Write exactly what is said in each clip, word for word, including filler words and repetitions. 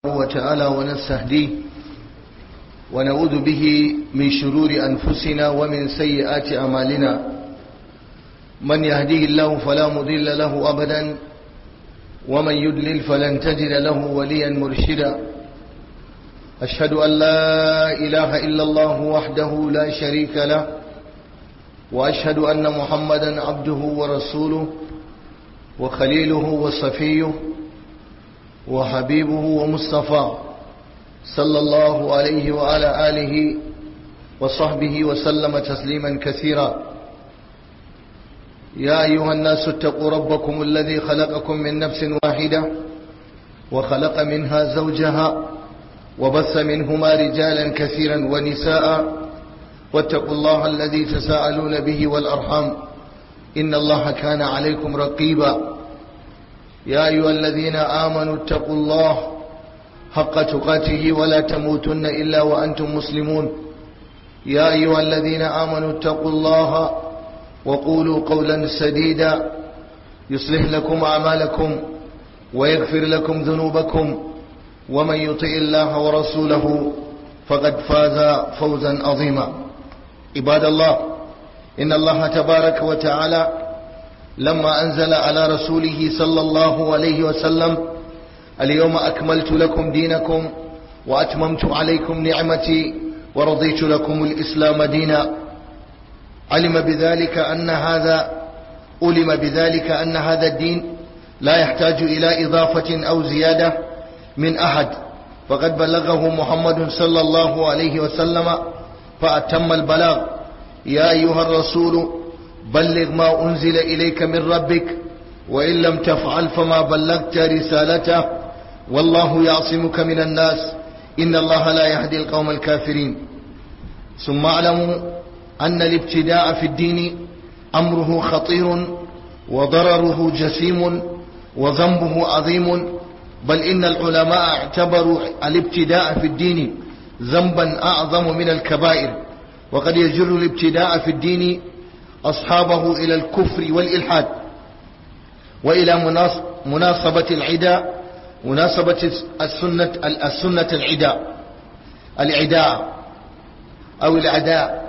وتعالى ونستهديه ونعوذ به من شرور أنفسنا ومن سيئات أعمالنا. من يهديه الله فلا مضل له أبدا، ومن يضلل فلن تجد له وليا مرشدا. أشهد أن لا إله إلا الله وحده لا شريك له، وأشهد أن محمدا عبده ورسوله وخليله وصفيه وحبيبه ومصطفاه، صلى الله عليه وعلى آله وصحبه وسلم تسليما كثيرا. يا أيها الناس اتقوا ربكم الذي خلقكم من نفس واحدة وخلق منها زوجها وبث منهما رجالا كثيرا ونساء، واتقوا الله الذي تساءلون به والأرحام، إن الله كان عليكم رقيبا. يا أيها الذين آمنوا اتقوا الله حق تقاته ولا تموتن إلا وأنتم مسلمون. يا أيها الذين آمنوا اتقوا الله وقولوا قولا سديدا يصلح لكم أعمالكم ويغفر لكم ذنوبكم، ومن يطع الله ورسوله فقد فاز فوزا عظيما. عباد الله، إن الله تبارك وتعالى لما أنزل على رسوله صلى الله عليه وسلم: اليوم أكملت لكم دينكم وأتممت عليكم نعمتي ورضيت لكم الإسلام دينا، علم بذلك أن هذا علم بذلك أن هذا الدين لا يحتاج إلى إضافة أو زيادة من أحد، فقد بلغه محمد صلى الله عليه وسلم فأتم البلاغ. يا أيها الرسول بلغ ما أنزل إليك من ربك، وإن لم تفعل فما بلغت رسالته، والله يعصمك من الناس، إن الله لا يهدي القوم الكافرين. ثم اعلموا أن الابتداء في الدين أمره خطير وضرره جسيم وذنبه عظيم، بل إن العلماء اعتبروا الابتداء في الدين ذنبا أعظم من الكبائر، وقد يجر الابتداء في الدين أصحابه إلى الكفر والإلحاد وإلى مناصبة العداء مناسبة السنة السنة العداء العداء أو العداء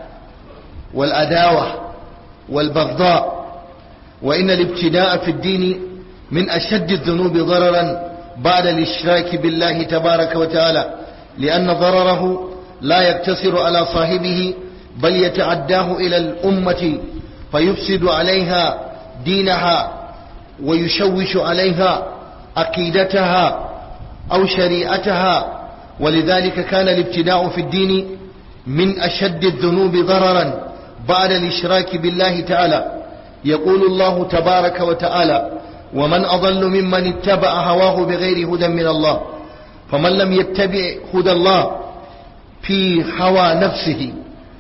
والعداوة والبغضاء. وإن الابتداء في الدين من أشد الذنوب ضررا بعد الإشراك بالله تبارك وتعالى، لأن ضرره لا يقتصر على صاحبه بل يتعداه إلى الأمة فيفسد عليها دينها ويشوش عليها عقيدتها أو شريعتها. ولذلك كان الابتداء في الدين من أشد الذنوب ضررا بعد الإشراك بالله تعالى. يقول الله تبارك وتعالى: ومن أضل ممن اتبع هواه بغير هدى من الله. فمن لم يتبع هدى الله في هوى نفسه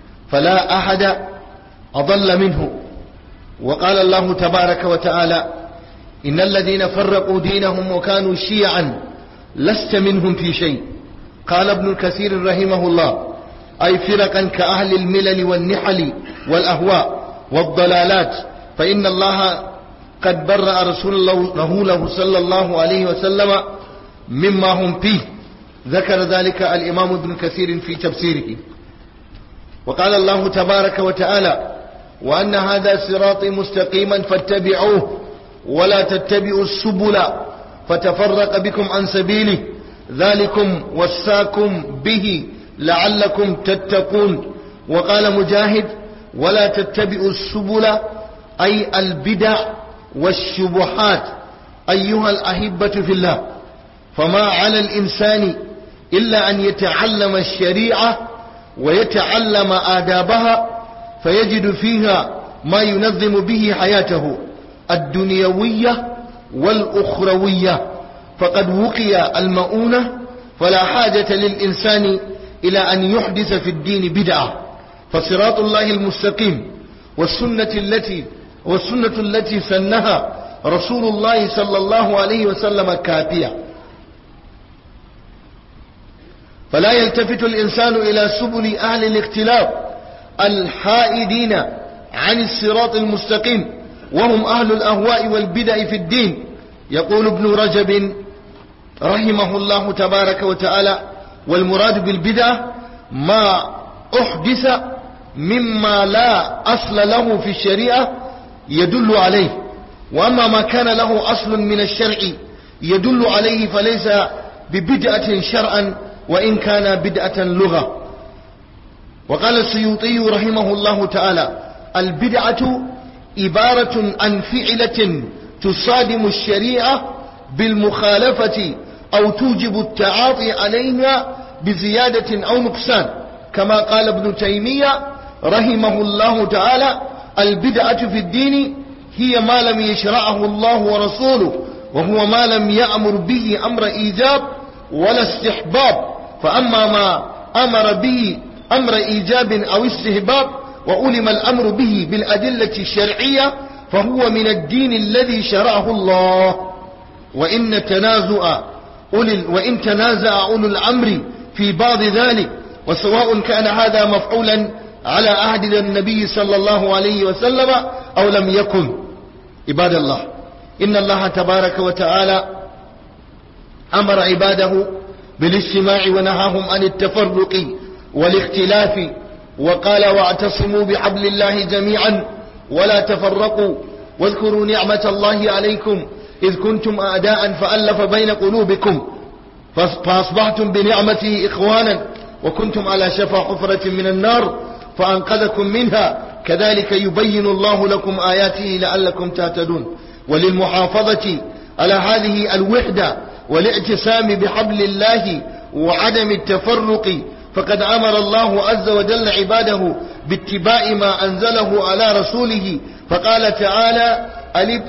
فلا أحد أضل منه. وقال الله تبارك وتعالى: إن الذين فرقوا دينهم وكانوا شيعا لست منهم في شيء. قال ابن كثير رحمه الله: أي فرقا كأهل الملل والنحل والأهواء والضلالات، فإن الله قد برأ رسول الله له صلى الله عليه وسلم مما هم فيه. ذكر ذلك الإمام ابن كثير في تفسيره. وقال الله تبارك وتعالى: وأن هذا صراطي مستقيما فاتبعوه ولا تتبعوا السبل فتفرق بكم عن سبيله، ذلكم وصاكم به لعلكم تتقون. وقال مجاهد: ولا تتبعوا السبل أي البدع والشبهات. أيها الأحبة في الله، فما على الإنسان إلا أن يتعلم الشريعة ويتعلم آدابها، فيجد فيها ما ينظم به حياته الدنيوية والأخروية، فقد وقي المؤونة، فلا حاجة للإنسان إلى أن يحدث في الدين بدعة. فصراط الله المستقيم والسنة التي والسنة التي سنها رسول الله صلى الله عليه وسلم كافية، فلا يلتفت الإنسان إلى سبل أهل الاختلاف الحائدين عن الصراط المستقيم، وهم أهل الأهواء والبدع في الدين. يقول ابن رجب رحمه الله تبارك وتعالى. والمراد بالبدعة ما أحدث مما لا أصل له في الشريعة يدل عليه، وأما ما كان له أصل من الشرع يدل عليه فليس ببدعة شرعا وإن كان بدعة لغة. وقال السيوطي رحمه الله تعالى: البدعة عبارة عن فعلة تصادم الشريعة بالمخالفة أو توجب التعاطي عليها بزيادة أو نقصان، كما قال ابن تيمية رحمه الله تعالى: البدعة في الدين هي ما لم يشرعه الله ورسوله، وهو ما لم يأمر به أمر إيجاب ولا استحباب، فأما ما أمر به أمر إيجاب أو استحباب وعلم الأمر به بالأدلة الشرعية فهو من الدين الذي شرعه الله. وإن تنازع أولي وإن تنازع أولو الأمر في بعض ذلك، وسواء كان هذا مفعولا على عهد النبي صلى الله عليه وسلم أو لم يكن. عباد الله، إن الله تبارك وتعالى أمر عباده بالاجتماع ونهاهم عن التفرق والاختلاف، وقال: واعتصموا بحبل الله جميعا ولا تفرقوا واذكروا نعمة الله عليكم إذ كنتم أعداء فألف بين قلوبكم فأصبحتم بنعمته إخوانا وكنتم على شفا حفرة من النار فأنقذكم منها كذلك يبين الله لكم آياته لعلكم تهتدون. وللمحافظة على هذه الوحدة والاعتصام بحبل الله وعدم التفرق فقد أمر الله عز وجل عباده باتباع ما أنزله على رسوله، فقال تعالى: ألف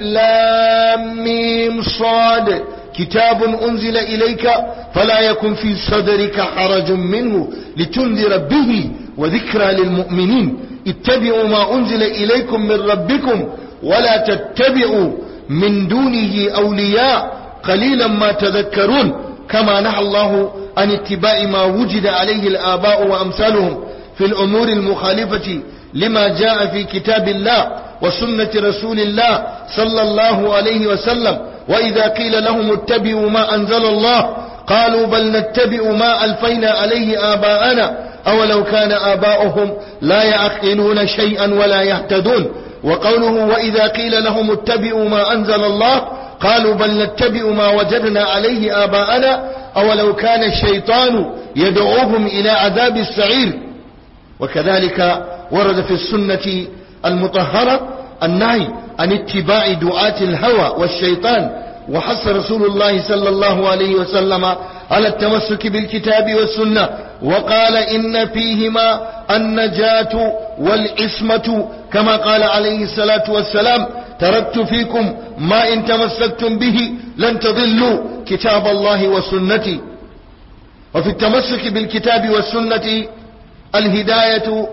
لام ميم صاد كتاب أنزل إليك فلا يكن في صدرك حرج منه لتنذر به وذكرى للمؤمنين اتبعوا ما أنزل إليكم من ربكم ولا تتبعوا من دونه أولياء قليلا ما تذكرون. كما نهى الله عن اتباع ما وجد عليه الآباء وأمثالهم في الأمور المخالفة لما جاء في كتاب الله وسنة رسول الله صلى الله عليه وسلم. وإذا قيل لهم اتبعوا ما أنزل الله قالوا بل نتبع ما ألفينا عليه آباءنا أولو كان آباؤهم لا يعقلون شيئا ولا يهتدون. وقوله: وإذا قيل لهم اتبعوا ما أنزل الله قالوا بل نتبع ما وجدنا عليه آباءنا أولو كان الشيطان يدعوهم إلى عذاب السعير. وكذلك ورد في السنة المطهرة النهي عن اتباع دعاة الهوى والشيطان، وحث رسول الله صلى الله عليه وسلم على التمسك بالكتاب والسنة وقال: إن فيهما النجاة والعصمة، كما قال عليه الصلاة والسلام: تركت فيكم ما إن تمسكتم به لن تضلوا كتاب الله وسنتي. وفي التمسك بالكتاب والسنة الهداية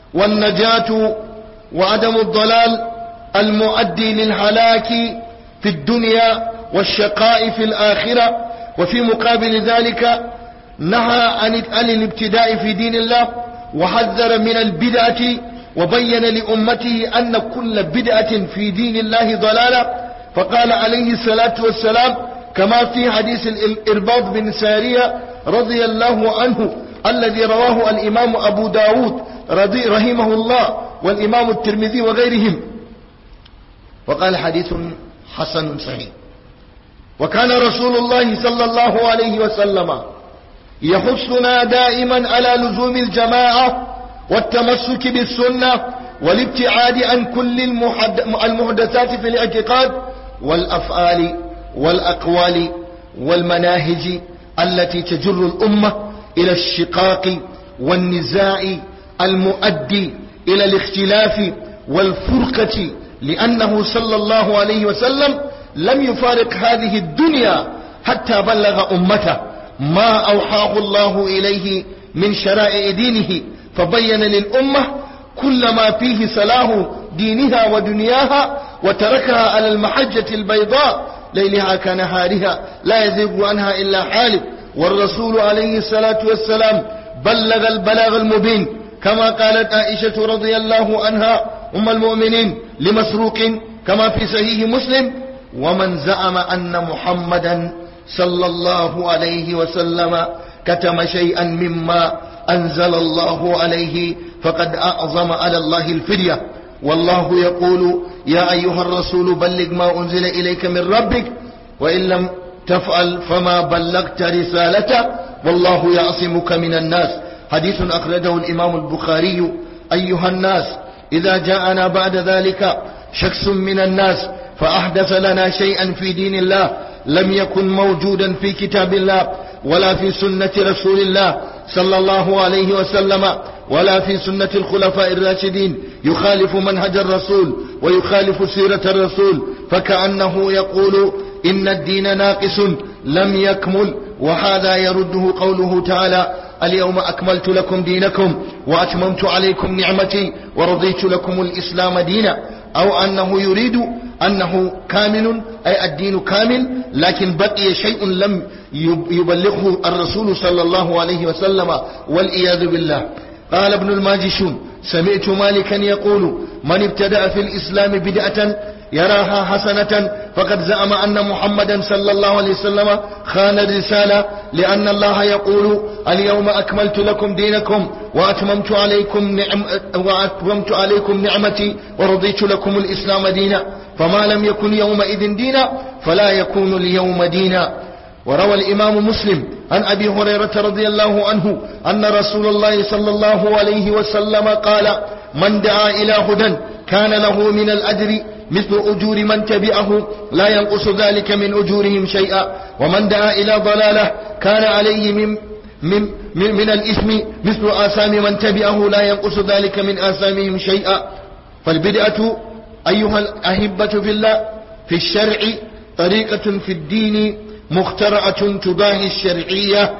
والنجاة وعدم الضلال المؤدي للهلاك في الدنيا والشقاء في الآخرة. وفي مقابل ذلك نهى عن الابتداء في دين الله وحذر من البدعة وبين لأمته أن كل بدعة في دين الله ضلالة، فقال عليه الصلاة والسلام كما في حديث الإرباض بن سارية رضي الله عنه الذي رواه الإمام أبو داود رحمه الله والإمام الترمذي وغيرهم، وقال: حديث حسن صحيح. وكان رسول الله صلى الله عليه وسلم يحثنا دائما على لزوم الجماعة والتمسك بالسنة والابتعاد عن كل المحدثات في الاعتقاد والأفعال والأقوال والمناهج التي تجر الأمة إلى الشقاق والنزاع المؤدي إلى الاختلاف والفرقة، لأنه صلى الله عليه وسلم لم يفارق هذه الدنيا حتى بلغ أمته ما أوحاه الله إليه من شرائع دينه، فبين للأمة كل ما فيه صلاح دينها ودنياها وتركها على المحجة البيضاء ليلها كنهارها لا يزيغ عنها إلا حالك. والرسول عليه الصلاة والسلام بلغ البلاغ المبين، كما قالت عائشة رضي الله عنها أم المؤمنين لمسروق كما في صحيح مسلم: ومن زعم أن محمدا صلى الله عليه وسلم كتم شيئا مما أنزل الله عليه فقد أعظم على الله الفدية. والله يقول يا أيها الرسول بلغ ما أنزل إليك من ربك وإن لم تفعل فما بلغت رسالته والله يعصمك من الناس. حديث أخرجه الإمام البخاري. أيها الناس إذا جاءنا بعد ذلك شخص من الناس فأحدث لنا شيئا في دين الله لم يكن موجودا في كتاب الله ولا في سنة رسول الله صلى الله عليه وسلم ولا في سنة الخلفاء الراشدين يخالف منهج الرسول ويخالف سيرة الرسول فكأنه يقول إن الدين ناقص لم يكمل. وهذا يرده قوله تعالى اليوم أكملت لكم دينكم وأتممت عليكم نعمتي ورضيت لكم الإسلام دينا، أو أنه يريد أنه كامل أي الدين كامل لكن بقي شيء لم يبلغه الرسول صلى الله عليه وسلم والعياذ بالله. قال ابن الماجشون سمعت مالكا يقول من ابتدأ في الإسلام بدعة يراها حسنة فقد زعم أن محمدا صلى الله عليه وسلم خان الرسالة، لأن الله يقول اليوم أكملت لكم دينكم وأتممت عليكم نعم وأتممت عليكم نعمتي ورضيت لكم الإسلام دينا، فما لم يكن يومئذ دينا فلا يكون اليوم دينا. وروى الإمام مسلم عن أبي هريرة رضي الله عنه أن رسول الله صلى الله عليه وسلم قال من دعا إلى هدى كان له من الأجر مثل أجور من تبعه لا ينقص ذلك من أجورهم شيئا، ومن دعا إلى ضلالة كان عليه من, من, من, من الإثم مثل آثام من تبعه لا ينقص ذلك من آثامهم شيئا. فالبدعة أيها الأحبة في الله في الشرع طريقة في الدين مخترعة تضاهي الشرعية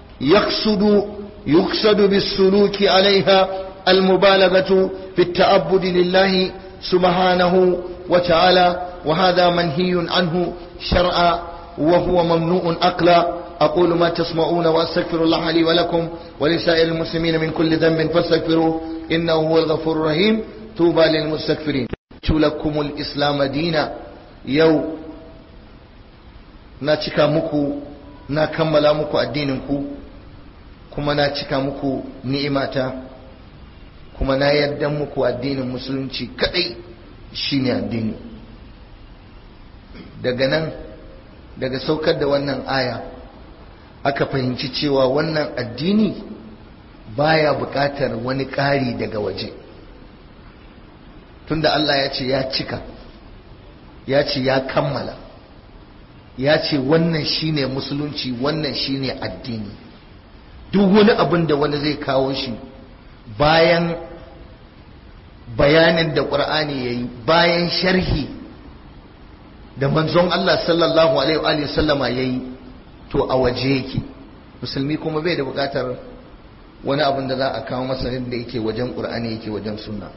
يقصد يقصد بالسلوك عليها المبالغة في التعبد لله سبحانه وتعالى، وهذا منهي عنه شرعا وهو ممنوع عقلا. أقول ما تسمعون وأستغفر الله لي ولكم ولسائر المسلمين من كل ذنب فاستغفروه إنه هو الغفور الرحيم. طوبى للمستغفرين. لكم الإسلام دينا يو na cika muku na kammala muku addininku kuma na cika muku ni'imata kuma na yarda muku addinin musulunci kadai shine addini. Daga nan daga saukar da wannan aya aka fahimci cewa wannan addini baya buƙatar wani ƙari daga waje, tunda Allah ya ce ya cika, ya ce ya kammala, ya ce wannan shine musulunci, wannan shine addini. Duk wani abin da wani zai kawo shi bayan bayanin da ƙur'ani ya yi, bayan sharhi da manzon Allah sallallahu alaihi wa sallama ya yi, to a waje yake. Musulmi kuma bai da buƙatar wani abin da za a kawo masa da yake wajen ƙur'ani, yake wajen sunna.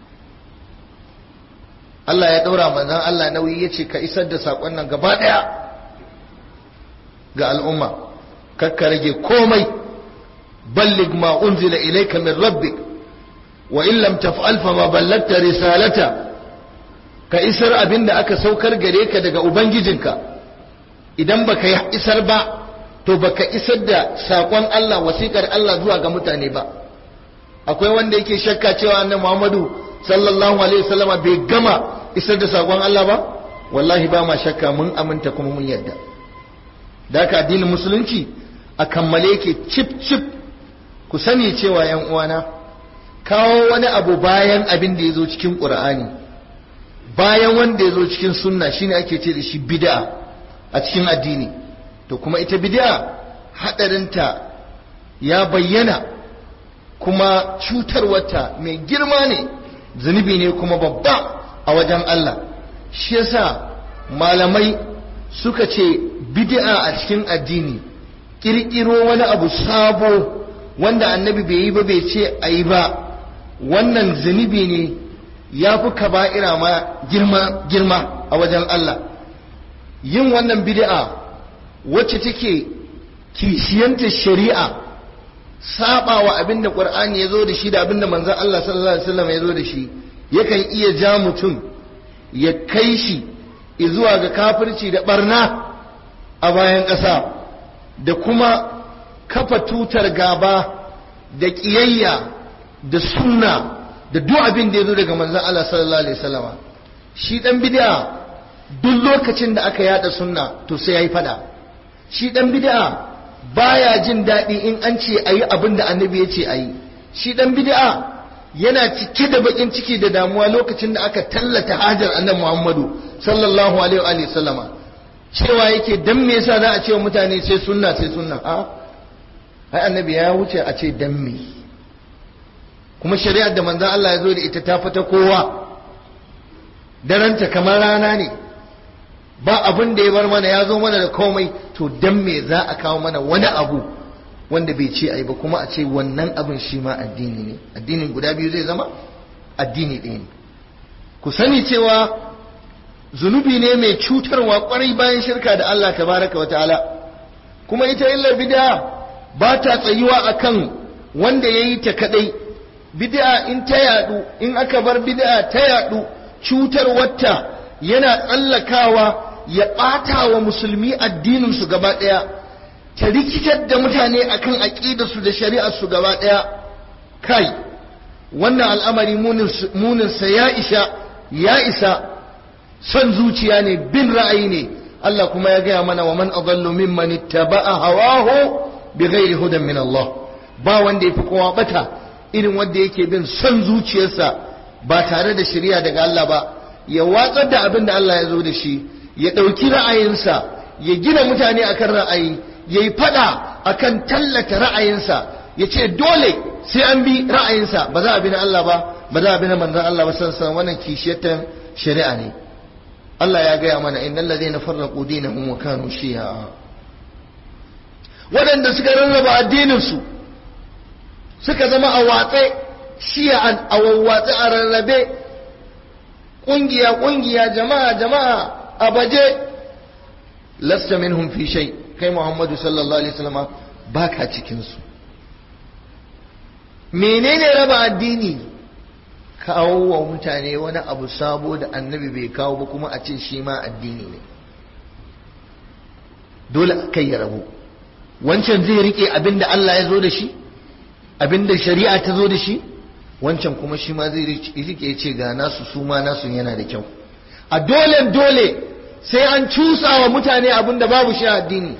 Allah ya ɗaura manzon Allah nauyi, ya ce ka isar da saƙon nan gaba ɗaya ga al'umma, kakka rage komai. balligh ma unzila ilayka min rabbik wa in lam taf'al fa ma ballagta risalata, ka isar abinda aka saukar gare ka daga ubangijinka. Idan baka isar ba to baka isar da sakon Allah, wasiƙar Allah zuwa ga mutane ba. Akwai wanda yake shakka cewa annabi Muhammadu sallallahu alaihi wasallama bai gama isar da sakon Allah ba? Wallahi ba ma shakka, mun aminta kuma mun yarda. Da haka addinin musulunci a kammale yake cip cip. Ku sani cewa yan uwana, kawo wani abu bayan abin da ya zo cikin ƙur'ani, bayan wanda ya zo cikin sunna, shine ake ce da shi bid'a a cikin addini. To kuma ita bid'a hadarinta ya bayyana, kuma cutarwarta mai girma ne, zunubi ne kuma babba a wajen Allah. Shi yasa malamai suka ce bid'a a cikin addini kirkiro wani abu sabo wanda annabi bai yi ba, bai ce a yi ba, wannan zunubi ne, ya fi kaba'ira ma girma girma a wajen Allah. Yin wannan bid'a wacce take kishiyanta shari'a, saba wa abinda Qur'ani ya zo da shi da abinda manzon Allah sallallahu alaihi wasallam ya zo da shi, yakan iya ja mutum ya kai shi zuwa ga kafirci da barna a bayan ƙasa da kuma kafa tutar gaba da ƙiyayya da sunna da duk abin da ya zo daga manzon Allah sallallahu alaihi wasallama. Shi dan bid'a duk lokacin da aka yada sunna to sai yayi fada. Shi dan bid'a baya jin daɗi in an ce ayi abin da annabi ya ce ayi. Shi dan bid'a yana cike da bakin ciki da damuwa lokacin da aka tallata hajar annabi Muhammadu sallallahu alaihi wa sallama, cewa yake dan me yasa za a ce wa mutane sai sunna sai sunna. a ai annabi ya wuce a ce dan me, kuma shari'ar da manzon Allah ya zo da ita ta fita kowa, daranta kamar rana ne, ba abin da ya bar mana, ya zo mana da komai, to dan me za a kawo mana wani abu wanda bai ce ai ba kuma a ce wannan abin shi ma addini ne? Addinin guda biyu zai zama addini ɗaya ne. Ku sani cewa zunubi ne mai cutarwa kwarai bayan shirka da Allah tabaraka wa ta'ala, kuma ita illar bid'a ba ta tsayuwa akan wanda yayi ta kadai. Bid'a in ta yadu, in aka bar bid'a ta yadu, cutar wata yana tsallakawa ya ɓata wa musulmi addinin su gaba ɗaya, ta rikitar da mutane akan aƙidarsu da shari'arsu gaba ɗaya. Kai, wannan al'amari muninsa ya isa ya isa son zuciya ne, bin ra'ayi ne. Allah kuma ya gaya mana wa man adallu mimman ittaba'a hawahu bighairi hudan min Allah. Ba wanda yafi kowa bata irin wanda yake bin son zuciyarsa ba tare da shari'a daga Allah ba, ya watsar da abin da Allah ya zo da shi, ya ɗauki ra'ayinsa, ya gina mutane akan ra'ayi, ya yi fada akan tallata ra'ayinsa, ya ce dole sai an bi ra'ayinsa, ba za a bi na Allah ba, ba za a bi na manzan Allah ba. sansan wannan kishiyatan shari'a ne. Allah ya gaya mana innal ladhina farraqu dinahum wa kanu shi'a, waɗanda suka rarraba addininsu suka zama a watse, shi'an a wawwatse, a rarrabe, ƙungiya ƙungiya, jama'a jama'a, a baje. Lasta minhum fi shay, kai Muhammadu sallallahu alaihi wasallam baka cikin su. Menene raba addini? Kawo wa mutane wani abu sabo da annabi bai kawo ba kuma a ce shi ma addini ne. Dole kai ya rabu. Wancan zai rike abinda Allah ya zo da shi, abinda shari'a ta zo da shi, wancan kuma shi ma zai rike ya ce ga nasu, su ma nasu yana da kyau. A dole dole sai an cusa wa mutane abinda babu shi a addini.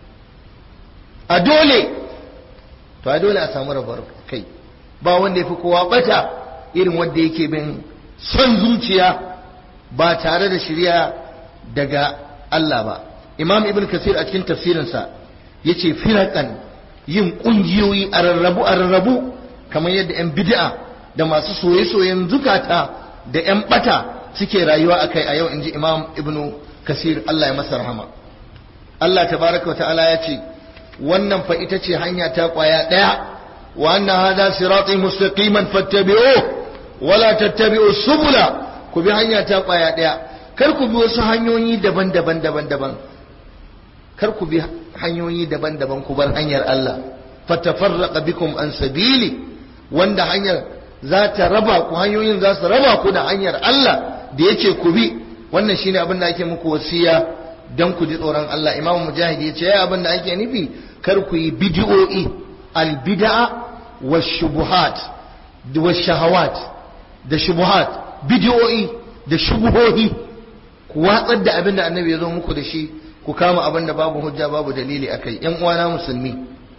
A dole, to a dole a samu rabar kai. Ba wanda ya fi kowa bata irin wanda yake bin son zuciya ba tare da shari'a daga Allah ba. Imam Ibn Kathir a cikin tafsirinsa yace firaqan, yin kungiyoyi a rarrabu a rarrabu kamar yadda yan bid'a da masu soye-soyen zukata da yan bata suke rayuwa akai a yau, inji Imam Ibn Kathir, Allah ya masa rahama. Allah tabaraka wa ta'ala ya ce wannan fa ita ce hanya ta kwaya daya, wa anna hadha sirati mustaqiman fattabi'uhu wa la tattabi'u subula, ku bi hanya ta kwaya daya, kar ku bi wasu hanyoyi daban-daban daban-daban, kar ku bi hanyoyi daban-daban, ku bar hanyar Allah. Fatafarraqa bikum an sabili, wanda hanyar za ta raba ku, hanyoyin za su raba ku da hanyar Allah da yake ku bi. Wannan shine abin da ake muku wasiya dan ku ji tsoron Allah. Imam Mujahid ya ce ya abin da ake nufi, kar ku yi bid'o'i, al bid'a wa shubuhat wa shahawat, da shubuhat, bid'o'i da shubuhohi, ku watsar da abin da annabi ya zo muku da shi, ku kama abin da babu hujja babu dalili akai. Yan uwana musulmi,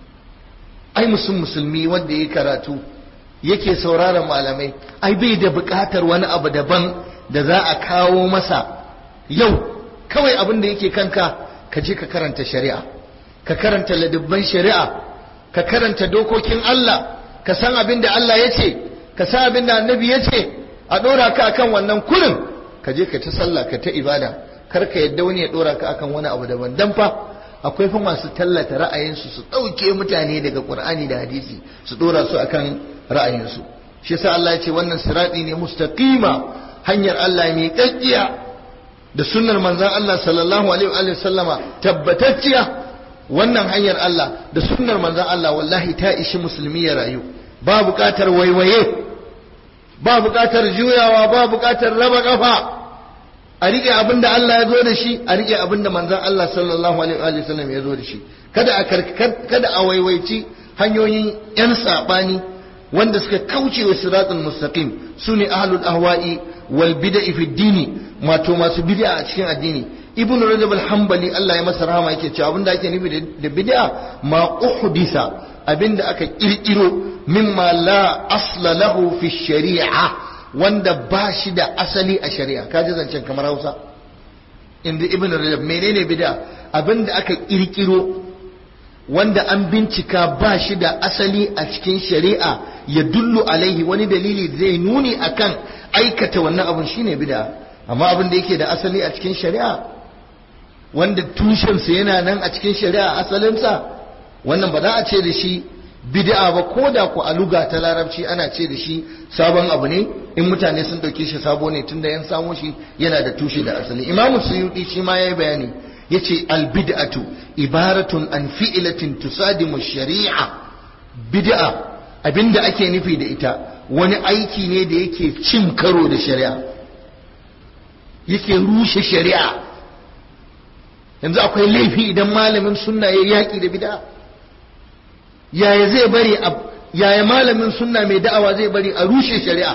ai musulmi musulmi wanda yake karatu yake sauraron malamai, ai bai da buƙatar wani abu daban da za a kawo masa yau. Kawai abin da yake kanka, ka je ka karanta shari'a, ka karanta ladabban shari'a, ka karanta dokokin Allah, ka san abin da Allah ya ce, ka san abin da annabi ya ce, a ɗora ka akan wannan kurin, ka je ka ta sallah ka ta ibada. Kar ka yadda wani ya ɗora ka akan wani abu daban. Dan fa akwai fa masu tallata ra'ayinsu su ɗauke mutane daga Qur'ani da hadisi su ɗora su akan ra'ayinsu. Shi yasa Allah ya ce wannan sirati ne mustaqima, hanyar Allah mai kakkiya, da sunnar manzon Allah sallallahu alaihi wa sallama tabbatacciya. Wannan hanyar Allah da sunnar manzon Allah wallahi ta ishi musulmi ya rayu, ba buƙatar waiwaye, ba buƙatar juyawa, ba buƙatar raba kafa. a rike abin da Allah ya zo da shi, a rike abin da manzon Allah sallallahu alaihi wa sallam ya zo da shi. Kada a kada a waiwaici hanyoyin yan sabani wanda suka kauce wa siratul mustaqim, sune ahlul ahwa'i wal bid'i fi dini, wato masu bid'a a cikin addini. Ibn Rajab al-Hanbali Allah ya masa rahama yake cewa abinda ake nufi da bid'a ma uhdisa, abinda aka kirkiro mimma la asla lahu fi shari'a, wanda ba shi da asali a shari'a. Kaji zancen kamar Hausa inda Ibn Rajab, menene bid'a? Abinda aka kirkiro wanda an bincika ba shi da asali a cikin shari'a, ya dullu alaihi, wani dalili zai nuni akan aikata wannan abun, shine bid'a. Amma abin da yake da asali a cikin shari'a, wanda tushensa yana nan a cikin shari'a asalinsa, wannan ba za a ce da shi bid'a ba, ko da ku a luga ta larabci ana ce da shi sabon abu ne in mutane sun dauke shi sabo ne, tunda yan samo shi yana da tushe da asali. Imam Suyuti shi ma yayi bayani, yace al bid'atu ibaratun an fi'latin tusadimu shari'a. Bid'a abinda ake nufi da ita wani aiki ne da yake cin karo da shari'a, yake rushe shari'a. Yanzu akwai laifi idan malamin sunna ya yaki da bid'a? Yaya zai bari, yaya malamin sunna mai da'awa zai bari a rushe shari'a?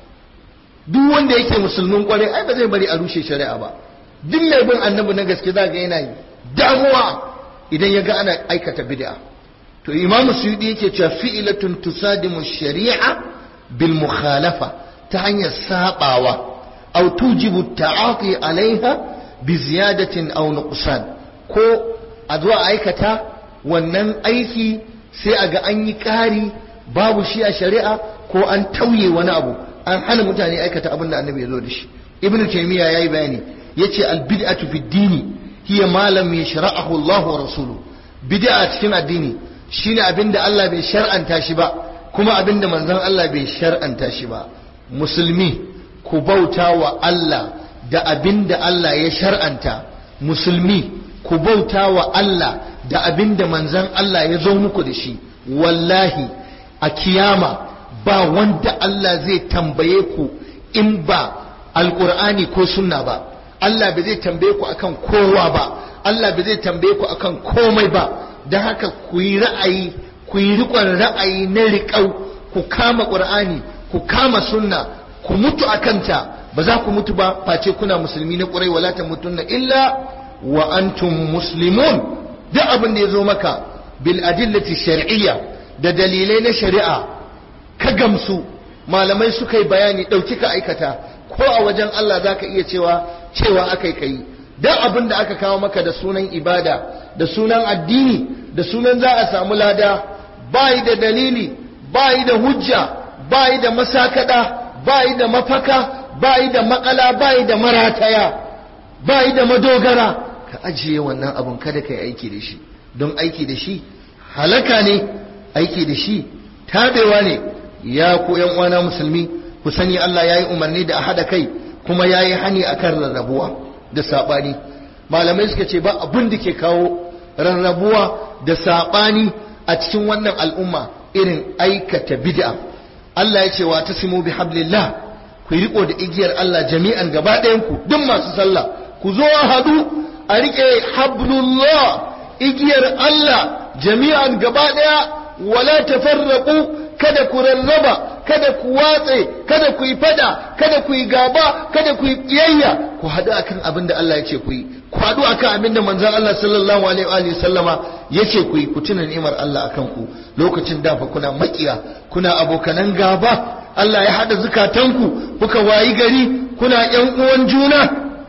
Duk wanda yake musulmin kwarai ai ba zai bari a rushe shari'a ba. Duk mai bin annabi na gaske za ga yana yi damuwa idan ya ga ana aikata bid'a. To Imam Suyuti yake cewa fi'latun tusadimu shari'a bil mukhalafa, ta hanyar sabawa, aw tujibu ta'ati alaiha bi ziyadatin aw nuqsan, ko a zuwa aikata wannan aiki sai a ga an yi ƙari babu shi a shari'a, ko an tauye wani abu, an hana mutane aikata abin da annabi ya zo da shi. Ibn Taymiyyah yayi bayani, yace al bid'atu fi dini hiya ma lam yashra'ahu Allah wa rasuluhu. Bid'a cikin addini shine abinda Allah bai shar'anta shi ba, kuma abinda manzon Allah bai shar'anta shi ba. Musulmi ku bauta wa Allah da abinda Allah ya shar'anta, musulmi ku bauta wa Allah da abinda manzon Allah ya zo muku da shi. Wallahi a kiyama ba wanda Allah zai tambaye ku in ba alqur'ani ko sunna ba. Allah bai zai tambaye ku akan kowa ba, Allah bai zai tambaye ku akan komai ba. Don haka ku yi ra'ayi, ku yi riƙon ra'ayi na riƙau, ku kama qur'ani, ku kama sunna, ku mutu akanta. Ba za ku mutu ba face kuna musulmi na ƙurai, wala tamutunna illa wa antum muslimun. Duk abin da ya zo maka bil adillati shar'iyya, da dalilai na shari'a, ka gamsu, malamai suka yi bayani, ɗauki ka aikata. Ko a wajen Allah za ka iya cewa cewa aka yi kai. Don abin da aka kawo maka da sunan ibada, da sunan addini, da sunan za a samu lada, bayi da dalili, bayi da hujja, bayi da masakada, bayi da mafaka, bayi da makala, bayi da marataya, bayi da madogara. Ka ajiye wannan abun, kada ka yi aiki da shi, don aiki da shi halaka ne, aiki da shi tabewa ne. Ya ku yan uwana musulmi, ku sani Allah ya yi umarni da a haɗa kai, kuma ya yi hani a kan rarrabuwa da saɓani. Malamai suka ce ba abin da ke kawo rarrabuwa da saɓani a cikin wannan al'umma irin aikata bid'a. Allah ya ce wa tasimu bi hablillah, ku riko da igiyar Allah jami'an gaba ɗayanku, duk masu sallah ku zo a haɗu a riƙe hablullah, igiyar Allah jami'an gaba ɗaya, wala tafarraqu, kada ku rarraba, kada ku watse, kada ku yi fada, kada ku yi gaba, kada ku yi kiyayya. Ku haɗu akan abin da Allah ya ce ku yi, ku haɗu akan abin da manzon Allah sallallahu alaihi wa sallama ya ce ku yi. Ku tuna ni'imar Allah akan ku lokacin da fa kuna makiya, kuna abokanan gaba. Allah ya haɗa zukatanku, kuka wayi gari kuna ƴan uwan juna,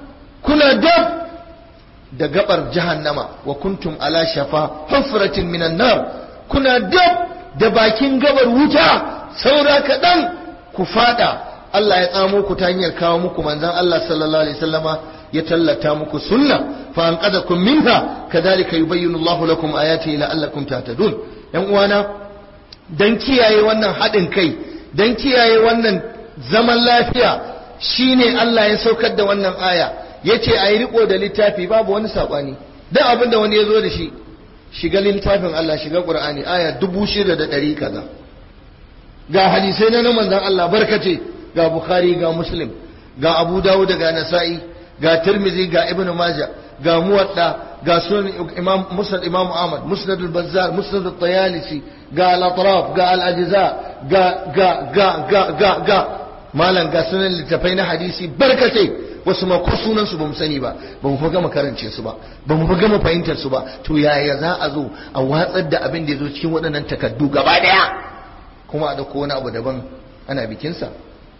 kuna dab da gabar jahannama. Wa kuntum ala shafa hufratin minan nar, kuna dab da bakin gabar wuta, saura kaɗan ku fada. Allah ya tsamo ku ta hanyar kawo muku manzon Allah sallallahu alaihi wasallama, ya tallata muku sunna, fa anqadakum minha kadhalika yubayyinu Allahu lakum ayatihi la'allakum tahtadun. Yan uwana, dan kiyaye wannan haɗin kai, dan kiyaye wannan zaman lafiya, shine Allah ya saukar da wannan aya, yace ayi riko da littafi, babu wani sabani. Dan abin da wani ya zo da shi, shiga littafin Allah, shiga Qur'ani, aya dubu shida da ɗari kaza. Ga hadisai na manzon Allah barkace, ga Bukhari, ga Muslim, ga Abu Dawud, ga Nasa'i, ga Tirmidhi ga Ibn Majah ga Muwatta ga Sunan Imam Musnad Imam Ahmad Musnad al-Bazzar Musnad al-Tayalisi ga al-Atraf ga al-Ajza ga ga ga ga ga ga malan ga sunan littafai na hadisi barkatai wasu ma ko sunan su bamu sani ba bamu fa gama karance su ba bamu fa gama fahimtar su ba to yaya za a zo a watsar da abin da yazo cikin waɗannan takaddu gaba daya kuma a dauko wani abu daban ana bikin sa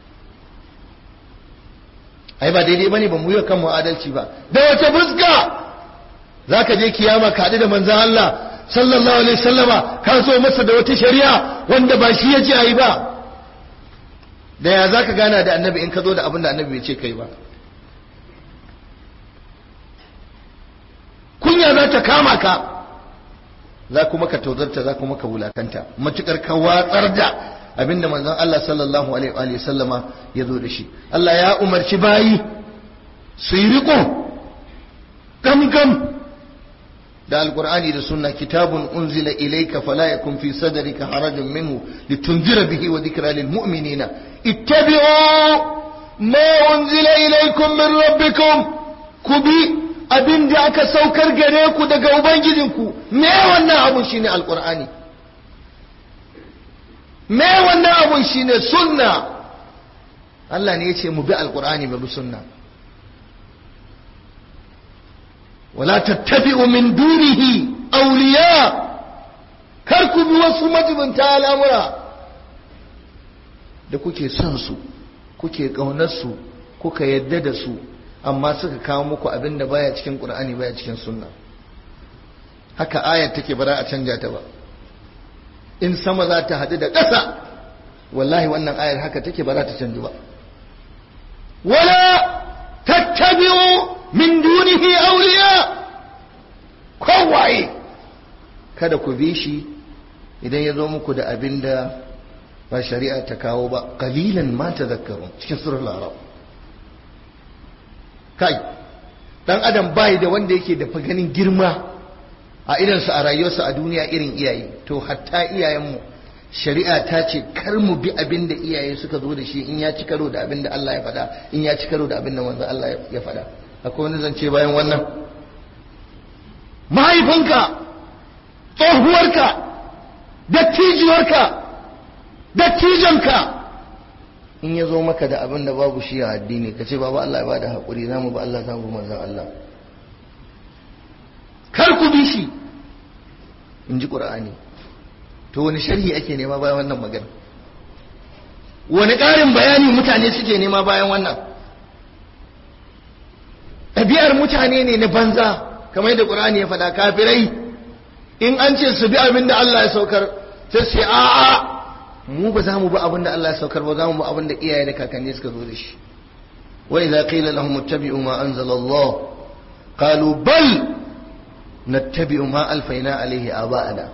ai ba daidai bane ba mu yi kan mu adalci ba da wata fuska zaka je kiyama ka haɗu da manzon Allah sallallahu alaihi wasallama ka so masa da wata shari'a wanda ba shi yace ayi ba da ya zaka gana da annabi in ka zo da abin da annabi bai ce kai ba kunya za ta kama ka za kuma ka tozarta za kuma ka wulakanta matukar ka watsar da abinda manzon Allah sallallahu alaihi wa sallama ya zo da shi Allah ya umarci bayi su yi riko gamgam da alqur'ani da sunna kitabun unzila ilayka fala yakun fi sadrika harajun minhu litunzira bihi wa dhikra lil mu'minina ittabi'u ma unzila ilaykum min rabbikum kubi abinda aka saukar gare ku daga ubangijinku me wannan abun shine alqur'ani me wannan abun shine sunna Allah ne yace mu bi alqur'ani mu bi sunna wala tattabi'u min dunihi awliya kar ku bi wasu majibinta al'amura da kuke son su kuke kaunar su kuka yadda da su amma suka kawo muku abinda baya cikin qur'ani baya cikin sunna haka ayat take bara a canja ta ba in sama za ta hadu da ƙasa wallahi wannan ayar haka take ba za ta canji ba wala tattabi'u min dunihi awliya kowaye kada ku bi shi idan ya zo muku da abin da ba shari'a ta kawo ba qalilan ma tadhakkarun cikin surah al-a'raf kai dan adam bai da wanda yake da ganin girma a idansa a rayuwarsa a duniya irin iyaye to hatta iyayenmu shari'a ta ce kar mu bi abin da iyaye suka zo da shi in ya ci karo da abin da Allah ya faɗa in ya ci karo da abin da manzon Allah ya faɗa akwai wani zance bayan wannan mahaifinka tsohuwarka dattijuwarka dattijanka in ya zo maka da abin da babu shi a addini ka ce baba Allah ya bada haƙuri za mu ba Allah za mu manzon Allah kar ku bi shi in ji ƙur'ani to wani sharhi ake nema bayan wannan magana wani ƙarin bayani mutane suke nema bayan wannan ɗabi'ar mutane ne na banza kamar yadda ƙur'ani ya faɗa kafirai in an ce su bi abin da Allah ya saukar sai sai a'a mu ba za mu bi abin da Allah ya saukar ba za mu bi abin da iyaye da kakanni suka zo da shi wa idza qila lahum ittabi'u ma anzala Allah qalu bal nattabi'u ma alfaina alaihi aba'ana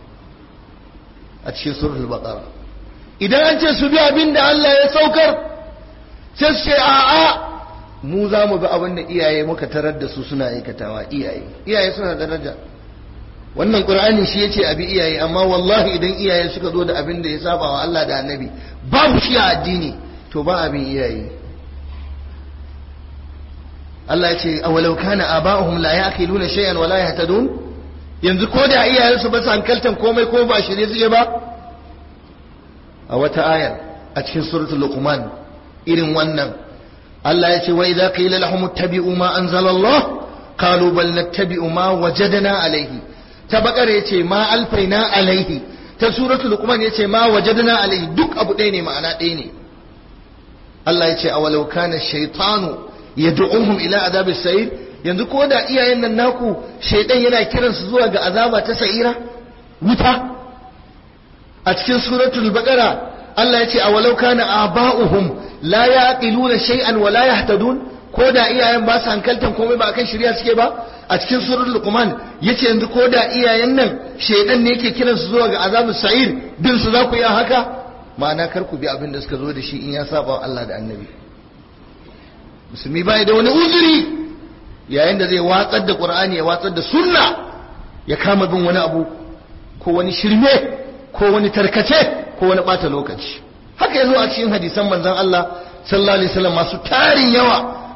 a cikin suratul baqara idan an ce su bi abin da Allah ya saukar sai su ce a'a mu za mu bi abin da iyaye muka tarar da su suna aikatawa iyaye iyaye suna daraja wannan qur'ani shi yace abi iyaye amma wallahi idan iyaye suka zo da abin da ya saba wa Allah da annabi babu shi a addini to ba abin iyaye Allah ya ce awalau kana aba'uhum la ya'qiluna shay'an wa la yahtadun yanzu ko da iyayensu ba su hankaltan komai ko ba shirye suke ba a wata ayar a cikin suratul luqman irin wannan Allah ya ce wa idza qila lahum ittabi'u ma anzala Allah qalu bal nattabi'u ma wajadna alayhi ta bakara yace ma alfaina alayhi ta suratul luqman yace ma wajadna alayhi duk abu ɗaya ne ma'ana ɗaya ne Allah ya ce awalau kana shaytanu yad'uhum ila adabis sa'ir yanzu ko da iyayen nan naku shaydan yana kiran su zuwa ga azaba ta sa'ira wuta a cikin suratul baqara Allah ya ce awalau kana aba'uhum la yaqiluna shay'an wa la yahtadun ko da iyayen ba su hankaltan komai ba akan shari'a suke ba a cikin suratul luqman yace yanzu ko da iyayen nan shaydan ne yake kiran su zuwa ga azabus sa'ir bin su za ku yi haka ma'ana kar ku bi abin da suka zo da shi in ya saba Allah da annabi musulmi bai da wani uzuri yayin da zai watsar da qur'ani ya watsar da sunna ya kama bin wani abu ko wani shirme ko wani tarkace ko wani bata lokaci haka yazo a cikin hadisan manzon Allah sallallahu alaihi wasallam masu tarin yawa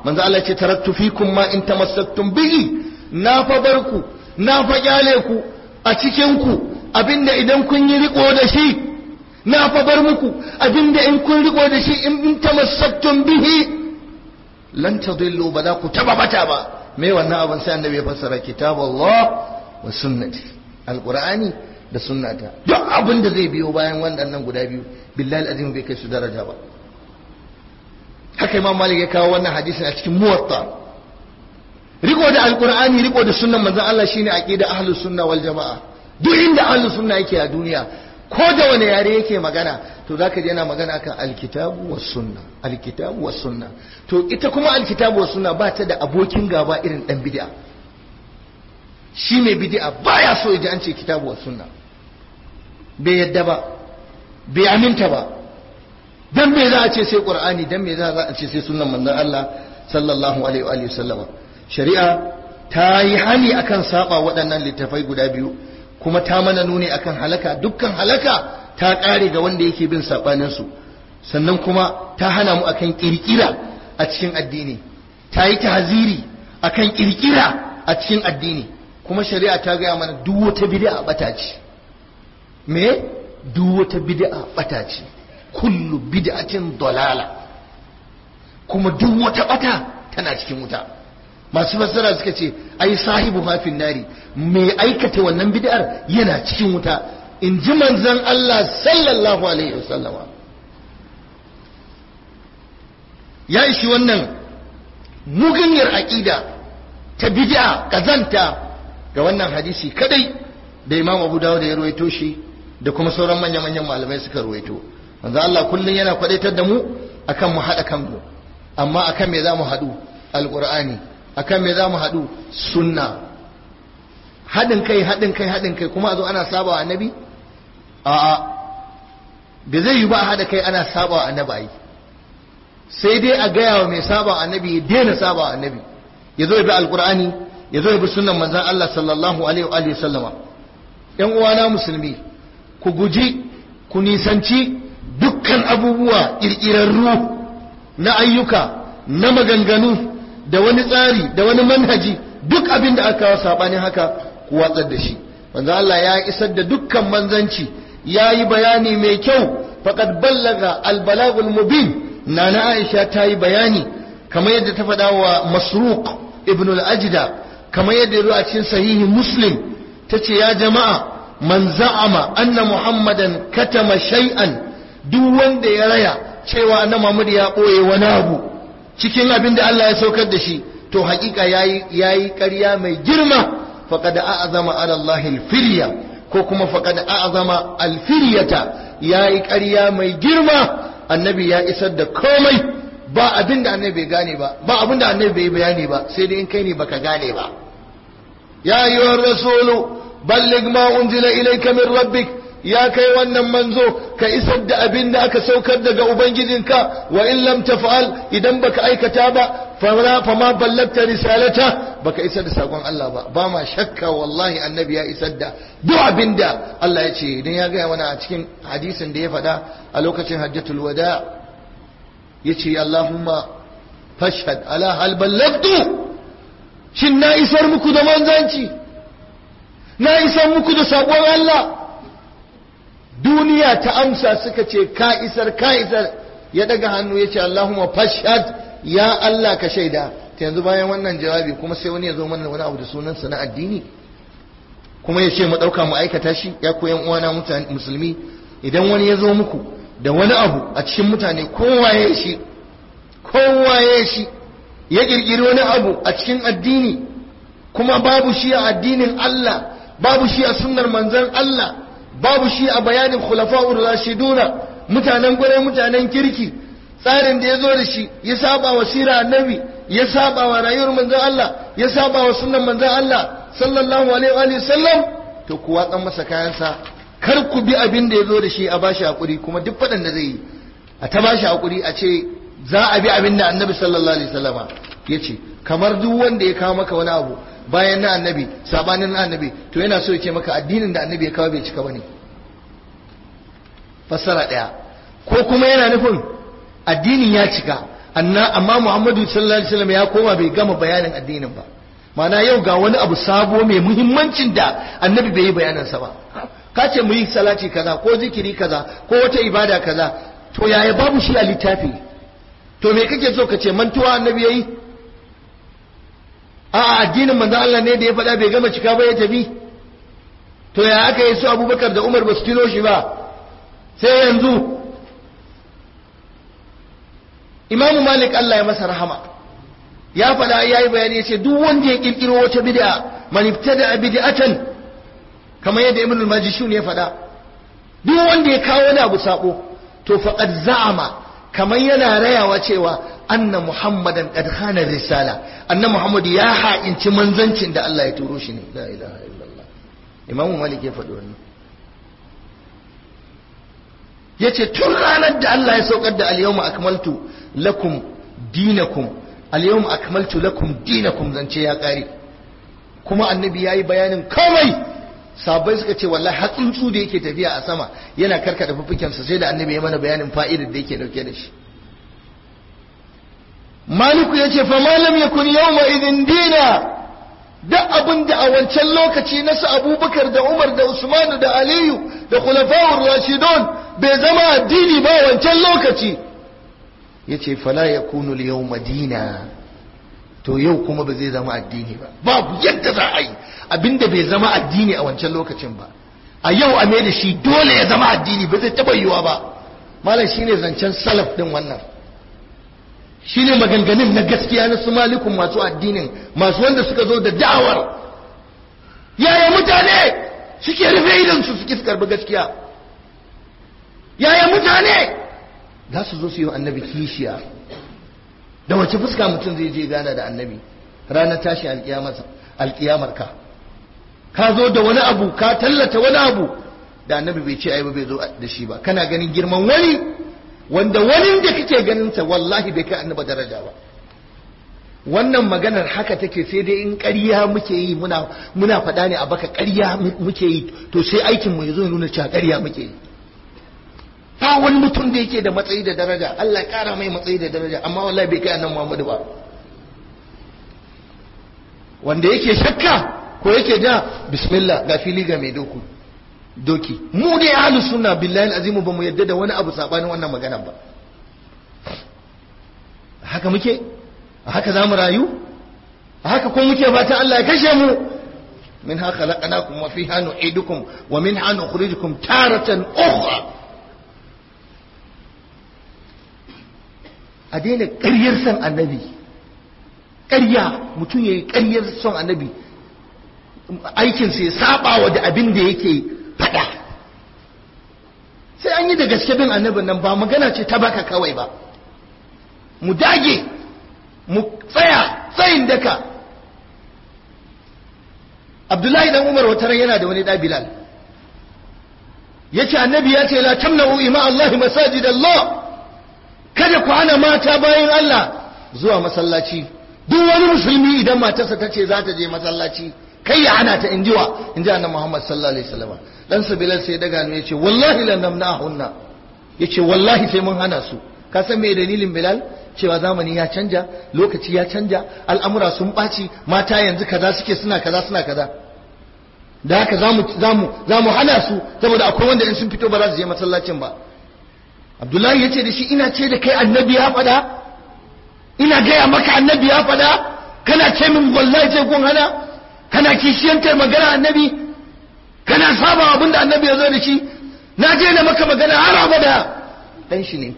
manzo Allah ce taraktu fikum ma in tamassaktum bihi, na fa barku na fa kyale ku a cikin ku abinda idan kun yi riko da shi, na fa bar muku abinda in kun riko da shi in tamassaktum bihi lan tadillu, ba za ku taba bata ba. me wannan abin sai annabi ya fassara kitabullah wa sunnati, alqur'ani da sunnata. duk abin da zai biyo bayan wannan guda biyu billahi alazim bai kai su daraja ba. haka imam malik ya kawo wannan hadisin a cikin muwatta. riko da alqur'ani, riko da sunnan manzon Allah shine aqida ahlus sunna wal jamaa. duk inda ahlus sunna yake a duniya, ko da wani yare yake magana, to zaka ji yana magana akan alkitabu was sunna, alkitabu was sunna. to ita kuma alkitabu was sunna ba ta da abokin gaba irin dan bid'a. shi mai bid'a baya so ya ji an ce kitabu was sunna, bai yadda ba, bai aminta ba. dan me za a ce sai qur'ani, dan me za a ce sai sunnan manzon Allah sallallahu alaihi wa alihi wasallama. shari'a ta yi hani akan saba waɗannan littafai guda biyu, kuma ta mana nuni akan halaka. dukkan halaka ta ƙare ga wanda yake bin sabanin su. sannan kuma ta hana mu akan kirkira a cikin addini, ta yi tahziri akan kirkira a cikin addini. kuma shari'a ta gaya mana duk wata bid'a bata ce. me duk wata bid'a bata ce, kullu bid'atin dalala, kuma duk wata bata tana cikin wuta. masu fassara suka ce ai sahibu hafin nari, mai aikata wannan bid'ar yana cikin wuta, in ji manzon Allah sallallahu alaihi wasallama. ya ishi wannan mugunyar aqida ta bid'a kazanta ga wannan hadisi kadai da Imam Abu Dawud ya ruwaito shi, da kuma sauran manyan manyan malamai suka ruwaito. manzon Allah kullun yana kwadaitar da mu akan mu hada kanmu, amma akan me za mu hadu? alqur'ani. akan me za mu haɗu? sunna. haɗin kai haɗin kai haɗin kai kuma a zo ana saba wa annabi? a'a, da zai yi ba a haɗa kai ana saba wa annabi. sai dai a gaya wa mai saba wa annabi ya daina saba wa annabi, ya zo ya bi alƙur'ani, ya zo ya bi sunnan manzon Allah sallallahu alaihi wa sallama. ƴan uwana musulmi, ku guji, ku nisanci dukkan abubuwa ƙirƙirarru na ayyuka, na maganganu, da wani tsari, da wani manhaji. duk abin da aka kawo sabanin haka ku watsar da shi. manzo Allah ya isar da dukkan manzanci, ya yi bayani mai kyau. faqad ballaga albalagul mubin. nana Aisha ta yi bayani kamar yadda ta faɗa wa Masruq ibn al-Ajda, kamar yadda ya zo a cikin sahihi Muslim. tace ya jama'a, man za'ama anna Muhammadan katama shay'an, duk wanda ya raya cewa annabi Muhammad ya boye wani abu cikin abin da Allah ya saukar da shi, to hakika yayi yayi ƙarya mai girma. faqad a'zama ala Allah al-firya, ko kuma faqad a'zama al-firyata, yayi ƙarya mai girma. annabi ya isar da komai, ba abin da annabi bai gane ba, ba abin da annabi bai bayani ba, sai dai in kai ne baka gane ba. ya ayyuhar rasulu balligh ma unzila ilayka min rabbik, ya kai wannan manzo ka isar da abin da aka saukar daga ubangijinka. wa in lam taf'al, idan baka aikata ba, fa ma ballagta risalata, baka isar da sakon Allah ba. ba ma shakka wallahi annabi ya isar da duk abin da Allah ya ce. idan ya gaya mana a cikin hadisin da ya faɗa a lokacin hajjatul wada, yace Allahumma fashhad ala hal ballagtu, shin na isar muku da manzanci, na isar muku da sakon Allah? duniya ta amsa suka ce ka isar ka isar. ya daga hannu ya ce Allahumma fashhad, ya Allah ka shaida. ta yanzu bayan wannan jawabi kuma sai wani ya zo mana wani abu da sunansa na addini, kuma ya ce mu ɗauka mu aikata shi. ya koyan uwana mutane musulmi, idan wani ya zo muku da wani abu a cikin mutane, kowa ya shi kowa ya shi ya kirkiri wani abu a cikin addini, kuma babu shi a addinin Allah, babu shi a sunnar manzon Allah, babu shi a bayanin khulafa'ur rashiduna, mutanen gure mutanen kirki, tsarin da ya zo da shi ya saba wa sirar annabi, ya saba wa rayuwar manzon Allah, ya saba wa sunnan manzon Allah sallallahu alaihi wa sallam, to ku watsan masa kayansa. kar ku bi abin da ya zo da shi a bashi hakuri. kuma duk faɗan da zai yi a ta bashi hakuri, a ce za a bi abin da annabi sallallahu alaihi wasallama ya ce. kamar duk wanda ya kawo maka wani abu bayan na annabi, sabanin na annabi, to yana so ya ce maka addinin da annabi ya kawo bai cika bane. fassara daya. ko kuma yana nufin addinin ya cika anna amma Muhammadu sallallahu alaihi wasallam ya koma bai gama bayanin addinin ba. Mana yau ga wani abu sabo mai muhimmancin da annabi bai yi bayanin sa ba. Ka ce mu yi salati kaza ko zikiri kaza ko wata ibada kaza, to yaya babu shi a littafi? To me kake so ka ce mantuwa annabi yayi? A'a addinin manzon Allah ne da ya faɗa bai gama cika ba ya tafi. To ya aka yi su Abubakar da Umar ba su tilo shi ba sai yanzu? Imamu Malik Allah ya masa rahama ya faɗa ya yi bayani ya ce duk wanda ya kirkiro wata bid'a, man ibtada bid'atan, kamar yadda Ibn al-Majishun ya faɗa, duk wanda ya kawo wani abu sabo to faqad za'ama, kamar yana rayawa cewa anna Muhammadan qad khana risala, anna Muhammad ya ha'inci manzancin da Allah ya turo shi ne. La ilaha illallah. Imamu Malik ya faɗi wannan. Yace tun ranar da Allah ya saukar da al-yawma akmaltu lakum dinakum, al-yawma akmaltu lakum dinakum, zance ya kare. Kuma annabi yayi bayanin komai. Sahabbai suka ce wallahi har tsuntsu da yake tafiya a sama yana karkada fufukin sa sai da annabi ya mana bayanin fa'idar da yake dauke da shi. Maliku yace fa ma lam yakun yawma idin dina, duk abin da a wancan lokaci na su Abubakar da Umar da Usman da Aliyu da khulafa'ur rashidun bai zama addini ba wancan lokaci, yace fala yakunu al-yawma dina, to yau kuma ba zai zama addini ba. Babu yadda za a yi abinda bai zama addini a wancan lokacin ba a yau a mai da shi dole ya zama addini, ba zai taba yiwa ba. Malam shine zancen salaf din wannan, shine maganganun na gaskiya na su Malikun masu addinin, masu wanda suka zo da da'awar. Yaya mutane suke rufe idan su suke karbi gaskiya? Yaya mutane za su zo su yi annabi kishiya? Da wace fuska mutum zai je gana da annabi ranar tashi alkiyamar ka? Ka zo da wani abu, ka tallata wani abu da annabi bai ce ai ba, bai zo da shi ba. Kana ganin girman wani wanda wani da kake ganin sa wallahi bai kai annabi daraja ba. Wannan maganar haka take, sai dai in ƙarya muke yi muna muna faɗa ne a baka ƙarya muke yi, to sai aikin mu yazo ya nuna cewa ƙarya muke yi. Ba wani mutum da yake da matsayi da daraja, Allah ya kara mai matsayi da daraja, amma wallahi bai kai annabi Muhammadu ba. Wanda yake shakka ko yake da bismillah ga fili ga mai doku doki. Mu dai ahlus sunna billahi alazimu ba mu yadda da wani abu sabanin wannan magana ba. Haka muke, haka zamu rayu, haka ko muke fatan Allah ya kashe mu. minha khalaqnakum wa fiha nu'idukum wa minha nukhrijukum taratan ukhra. A daina ƙaryar son annabi, ƙarya mutum ya yi ƙaryar son annabi, aikinsa ya saba wa da abin da yake faɗa. Sai an yi da gaske bin annabin nan, ba magana ce ta baka kawai ba. Mu dage, mu tsaya tsayin daka. Abdullahi dan Umar wata ran yana da wani ɗa Bilal. Yace annabi ya ce la tamna'u ima Allah masajid Allah. Kada ku hana mata bayan Allah zuwa masallaci. Duk wani musulmi idan matarsa ta ce za ta je masallaci, kai ya hana ta, injiwa inji annabi Muhammad sallallahu alaihi wasallam. Dan sa Bilal sai daga ne yace wallahi lan namna'hunna, yace wallahi sai mun hana su. Ka san me dalilin Bilal? Cewa zamani ya canja, lokaci ya canja, al'amura sun ɓaci, mata yanzu kaza suke, suna kaza suna kaza. Da haka zamu zamu zamu hana su, saboda akwai wanda in sun fito ba za su je masallacin ba. Abdullahi ya ce da shi, ina ce da kai annabi ya faɗa, ina gaya maka annabi ya faɗa, kana ce min wallahi ce kun hana, kana kishiyantar magana annabi, kana saba abin da annabi ya zo da shi, na je na maka magana har abada. Dan shi ne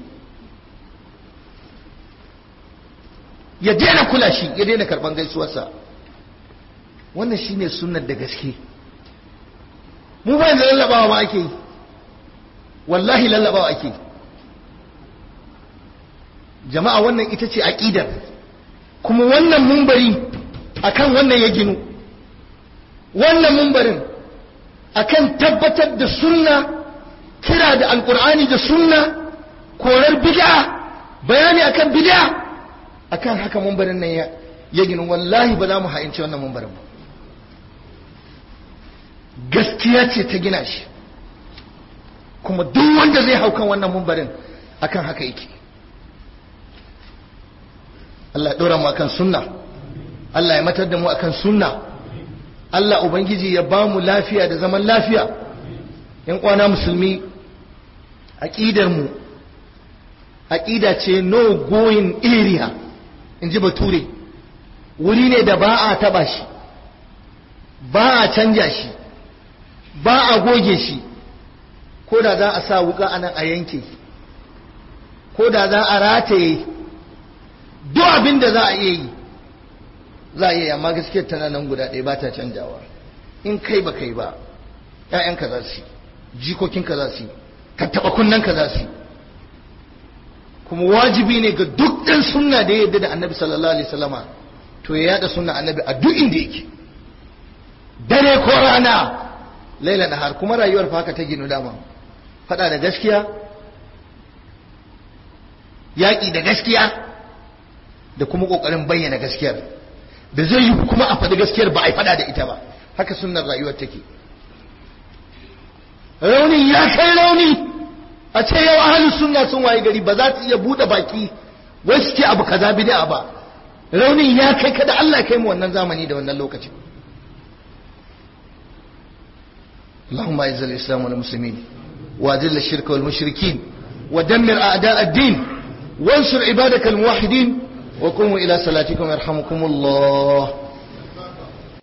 ya daina kula shi, ya daina karban gaisuwarsa. Wannan shine sunnar da gaske. Mu ba yanzu lallabawa ba ake yi, wallahi lallabawa ake yi. Jama'a wannan ita ce aqidar, kuma wannan mumbari akan wannan ya ginu. Wannan mumbarin akan tabbatar da sunna, kira da alqur'ani da sunna, korar bid'a, bayani akan bid'a, akan haka mumbarin nan ya ya ginu. Wallahi ba za mu ha'inci wannan mumbarin ba. Gaskiya ce ta gina shi, kuma duk wanda zai hau kan wannan mumbarin akan haka yake. Allah ya dora mu akan sunna, Allah ya matar da mu akan sunna, Allah ubangiji ya ba mu lafiya da zaman lafiya. yan kwana musulmi, aqidar mu aqida ce no going area in ji bature, wuri ne da ba a taba shi, ba a canja shi, ba a goge shi, ko da za a sa wuka anan a yanke, ko da za a rataye, duk abin da za a iya yi za a iya yi, amma gaskiyar tana nan guda ɗaya ba ta canjawa. in kai ba kai ba ‘ya'yanka za su yi, jikokinka za su yi, ka taɓa kunnanka za su yi. kuma wajibi ne ga duk ɗan sunna da ya yarda da annabi sallallahu alaihi wasallama to ya yada sunna annabi a duk inda yake, dare ko rana, laila nahar. kuma rayuwar fa haka ta ginu dama, faɗa da gaskiya, yaƙi da gaskiya, da kuma ƙoƙarin bayyana gaskiyar. da zai yi kuma a faɗi gaskiyar ba a yi faɗa da ita ba. haka sunnar rayuwar take. rauni ya kai rauni, a ce yau ahlus sunna sun waye gari ba za su iya buɗe baki wai su ce abu kaza bid'a ba. raunin ya kai kada Allah kai mu wannan zamani da wannan lokacin. اللهم اعز الاسلام والمسلمين واذل الشرك والمشركين ودمر اعداء الدين وانصر عبادك الموحدين وقوموا الى صلاتكم يرحمكم الله.